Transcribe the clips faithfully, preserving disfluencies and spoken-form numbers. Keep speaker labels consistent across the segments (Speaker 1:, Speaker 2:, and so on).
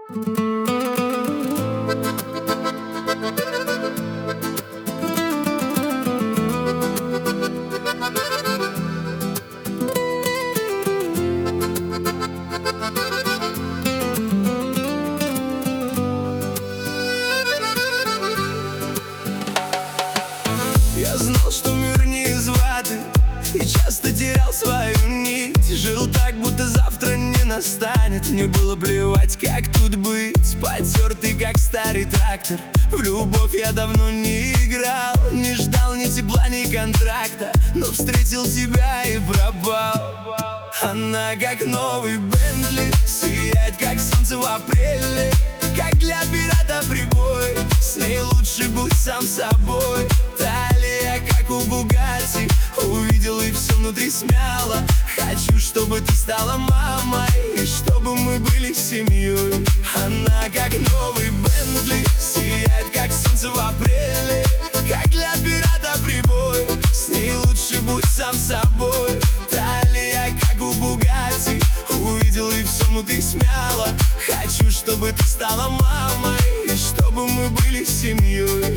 Speaker 1: Я знал, что мир не из ваты, и часто терял свою нить. Жил так, будто завтра не настанет. Мне было плевать, как тут быть. Потертый, как старый трактор. В любовь я давно не играл. Не ждал ни тепла, ни контракта. Но встретил тебя и пропал. Она как новый Бентли, сияет, как солнце в апреле. Как для пирата прибой, с ней лучше будь сам собой. Талия, как у Бугатти, увидел и все внутри смяло. Хочу, чтобы ты стала мамой, и чтобы мы были семьей. Она как новый Бентли, сияет, как солнце в апреле. Как для пирата прибой, с ней лучше будь сам собой. Талия, как у Бугатти, увидел и все внутри смяло. Хочу, чтобы ты стала мамой, и чтобы мы были семьей.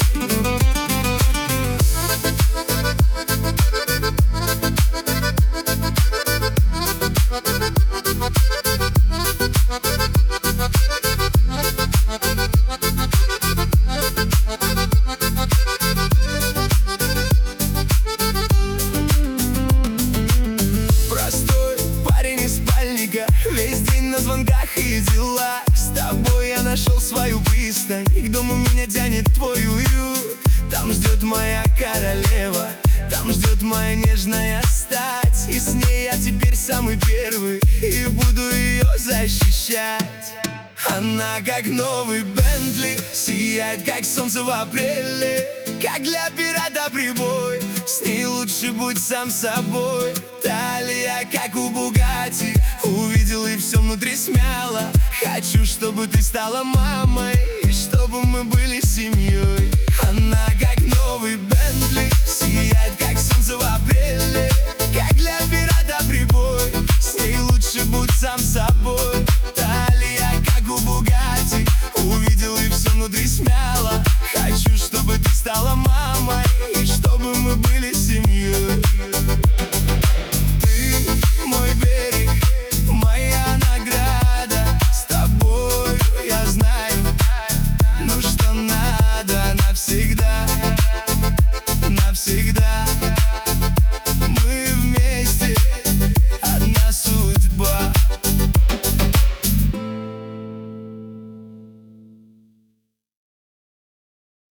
Speaker 1: Простой парень из спальника, весь день на звонках и делах. С тобой я нашел свою пристань, и к дому меня тянет твой уют. Там ждет моя королева, там ждет моя нежная стать. И с ней я теперь самый первый, и буду ее защищать. Она как новый Бентли, сияет, как солнце в апреле. Как для пирата прибой, с ней лучше будь сам собой. Талия, как у Бугатти, увидел и все внутри смяло. Хочу, чтобы ты стала мамой, и чтобы мы были семьей. Она как новый Бентли, сияет, как солнце в апреле. Как для пирата прибой, с ней лучше будь сам собой.